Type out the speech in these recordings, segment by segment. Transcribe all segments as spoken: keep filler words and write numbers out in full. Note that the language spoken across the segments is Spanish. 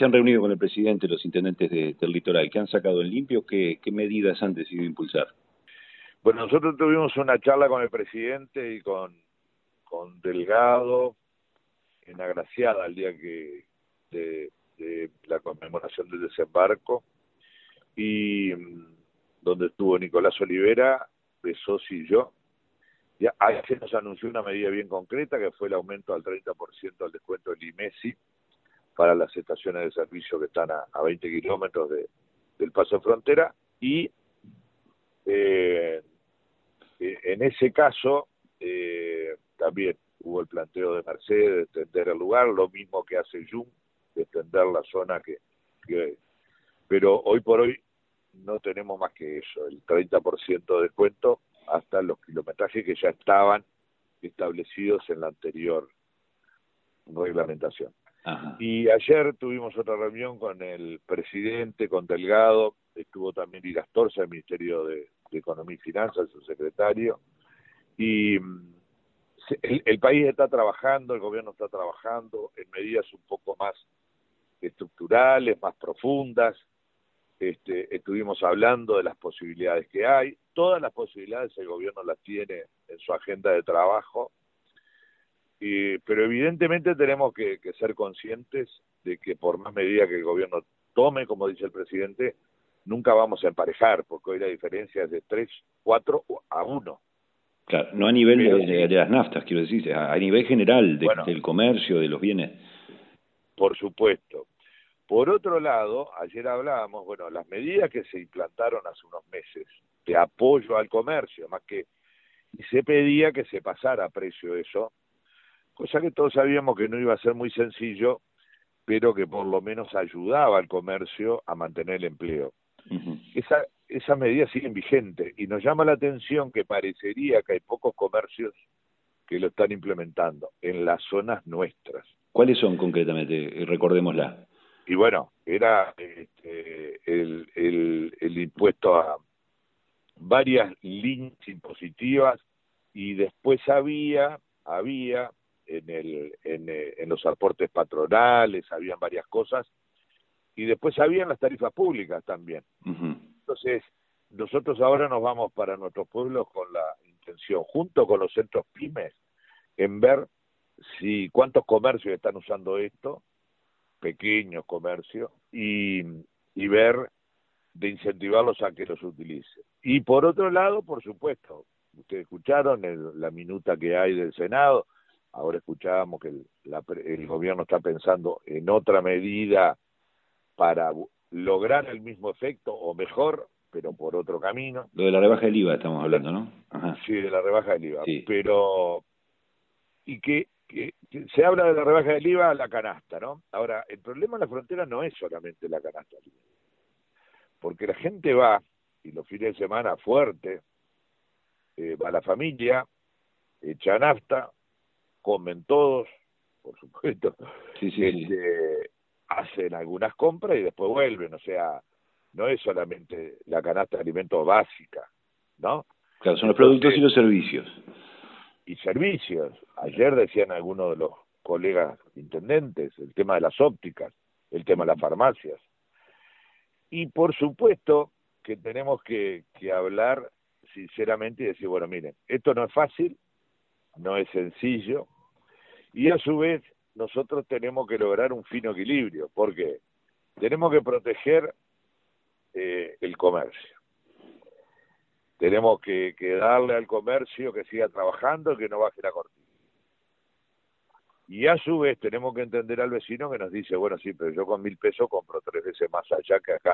se han reunido con el presidente los intendentes de, del litoral, que han sacado en limpio, ¿qué, qué medidas han decidido impulsar? Bueno, nosotros tuvimos una charla con el presidente y con, con Delgado en Agraciada el día que de, de la conmemoración del desembarco, y donde estuvo Nicolás Olivera, Besos y yo. Y ahí se nos anunció una medida bien concreta, que fue el aumento al treinta por ciento del descuento del IMESI para las estaciones de servicio que están a, a veinte kilómetros de, del paso de frontera, y eh, en ese caso eh, también hubo el planteo de Mercedes de extender el lugar, lo mismo que hace Jun, de extender la zona que, que... Pero hoy por hoy no tenemos más que eso, el treinta por ciento de descuento hasta los kilometrajes que ya estaban establecidos en la anterior reglamentación. Ajá. Y ayer tuvimos otra reunión con el presidente, con Delgado, estuvo también Irastorza, del Ministerio de, de Economía y Finanzas, su secretario, y el, el país está trabajando, el gobierno está trabajando en medidas un poco más estructurales, más profundas. Este, estuvimos hablando de las posibilidades que hay, todas las posibilidades el gobierno las tiene en su agenda de trabajo, y, pero evidentemente tenemos que, que ser conscientes de que por más medidas que el gobierno tome, como dice el presidente, nunca vamos a emparejar, porque hoy la diferencia es de tres, cuatro a uno. Claro, no a nivel pero de, sí, de, de las naftas, quiero decir, a, a nivel general de, bueno, del comercio, de los bienes. Por supuesto. Por otro lado, ayer hablábamos, bueno, las medidas que se implantaron hace unos meses de apoyo al comercio, más que, y se pedía que se pasara a precio eso, cosa que todos sabíamos que no iba a ser muy sencillo, pero que por lo menos ayudaba al comercio a mantener el empleo. Uh-huh. Esa, esas medidas siguen vigentes, y nos llama la atención que parecería que hay pocos comercios que lo están implementando en las zonas nuestras. ¿Cuáles son concretamente? Recordémosla. Y bueno, era este, el, el, el impuesto a varias líneas impositivas, y después había había en el en, en los aportes patronales, habían varias cosas, y después habían las tarifas públicas también. Uh-huh. Entonces, nosotros ahora nos vamos para nuestros pueblos con la intención, junto con los centros pymes, en ver si cuántos comercios están usando esto, pequeños comercios, y, y ver de incentivarlos a que los utilicen. Y por otro lado, por supuesto, ustedes escucharon el, la minuta que hay del Senado, ahora escuchábamos que el, la, el gobierno está pensando en otra medida para lograr el mismo efecto, o mejor, pero por otro camino. Lo de la rebaja del I V A estamos hablando, ¿no? Ajá. Sí, de la rebaja del I V A, sí. pero... y que, que, que se habla de la rebaja del I V A a la canasta, ¿no? Ahora, el problema en la frontera no es solamente la canasta, porque la gente va, y los fines de semana fuerte, eh, va la familia, echa nafta, comen todos, por supuesto, Sí, sí, este, sí. hacen algunas compras y después vuelven, o sea, no es solamente la canasta de alimentos básica, ¿no? Claro, son Entonces, los productos y los servicios. Y servicios. Ayer decían algunos de los colegas intendentes, el tema de las ópticas, el tema de las farmacias. Y por supuesto que tenemos que, que hablar sinceramente y decir, bueno, miren, esto no es fácil, no es sencillo, y a su vez nosotros tenemos que lograr un fino equilibrio, porque tenemos que proteger eh, el comercio. Tenemos que, que darle al comercio que siga trabajando y que no baje la cortina. Y a su vez tenemos que entender al vecino que nos dice, bueno, sí, pero yo con mil pesos compro tres veces más allá que acá.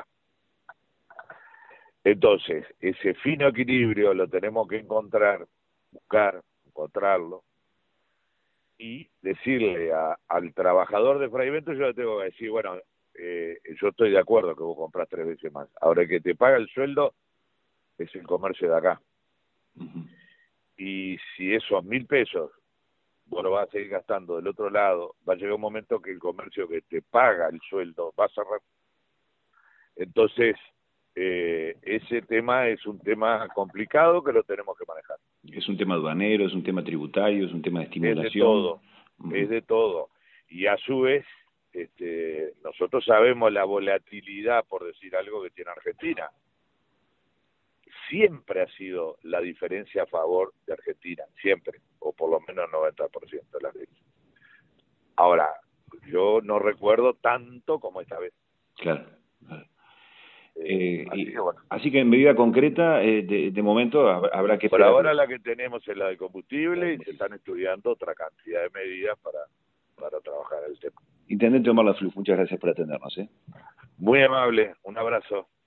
Entonces, ese fino equilibrio lo tenemos que encontrar, buscar, encontrarlo, y decirle a, al trabajador de Fragmentos, yo le tengo que decir, bueno, eh, yo estoy de acuerdo que vos comprás tres veces más. Ahora, el que te paga el sueldo es el comercio de acá. Uh-huh. Y si esos mil pesos vos lo vas a seguir gastando del otro lado, va a llegar un momento que el comercio que te paga el sueldo va a cerrar. Entonces, eh, ese tema es un tema complicado que lo tenemos que manejar. Es un tema aduanero, es un tema tributario, es un tema de estimulación. Es de todo, uh-huh. es de todo. Y a su vez, este, nosotros sabemos la volatilidad, por decir algo, que tiene Argentina. Siempre ha sido la diferencia a favor de Argentina, siempre, o por lo menos noventa por ciento de las veces. Ahora, yo no recuerdo tanto como esta vez. Claro. claro. Eh, Eh, así, y, que bueno. así que en medida concreta, eh, de, de momento habrá que Por esperar. ahora la que tenemos es la de combustible y se están estudiando otra cantidad de medidas para, para trabajar el tema. Intendente Omar Lafluf, muchas gracias por atendernos. ¿eh? Muy amable, un abrazo.